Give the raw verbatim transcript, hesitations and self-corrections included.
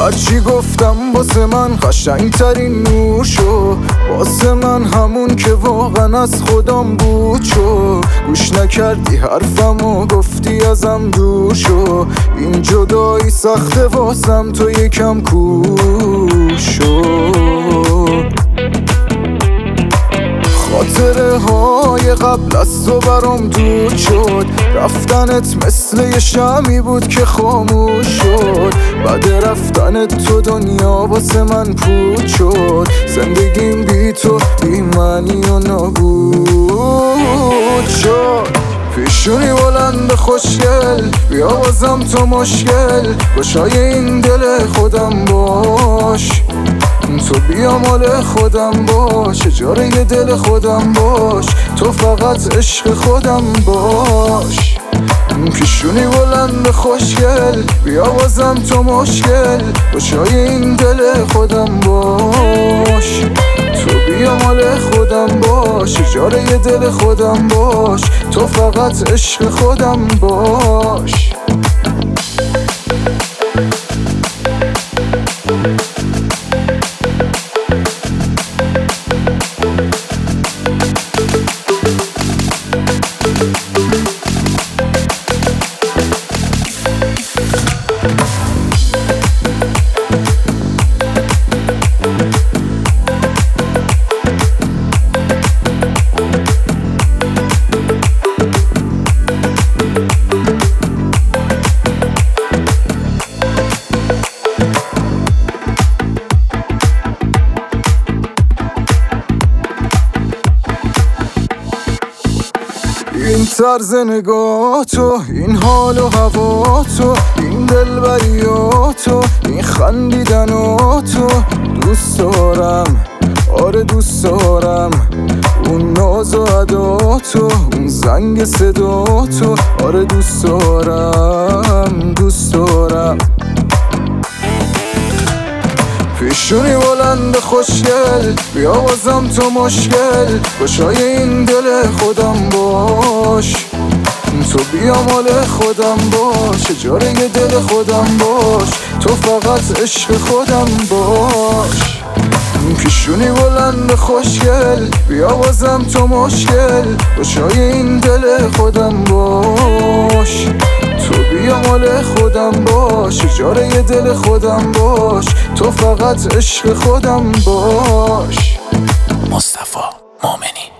هرچی گفتم واسه من قشنگترین نور شو، واسه من همون که واقعا از خودم بود شو. گوش نکردی حرفمو گفتی ازم دور شو، این جدایی سخته واسم تو یکم کور شو. خاطره های قبل از تو برام دود شد، رفتنت مثل یه شمی بود که خاموش شد. بعد رفتنت تو دنیا واسه من پود شد، زندگیم بی تو بی معنی و نابود شد. پیشونی بلند خوشگل بیا بازم تو مشکل، گشای این دل خودم باش، تو بیا مال خودم باش، اجاره دل خودم باش، تو فقط عشق خودم باش. پیشونی بلند خوشگل بیا بازم تو مشکل، گشای این دل خودم باش، تو بیا مال خودم باش، اجاره دل خودم باش، تو فقط عشق خودم باش. این طرز نگاه تو، این حال و هوا تو، این دلبریاتو، این خندیدناتو دوست دارم، آره دوست دارم. اون ناز و عداتو، اون زنگ صداتو، آره دوست دارم دوست دارم. پیشونی بلند خوشگل بیا بازم تو مشکل، گشای این دل خودم باش، تو بیا مال خودم باش، اجاره دل خودم باش، تو فقط عشق خودم باش. پیشونی بلند خوشگل بیا بازم تو مشکل، گشای این دل خودم باش، تو بیا مال خودم باش، اجاره دل خودم باش، تو فقط عشق خودم باش. مصطفی مومنی.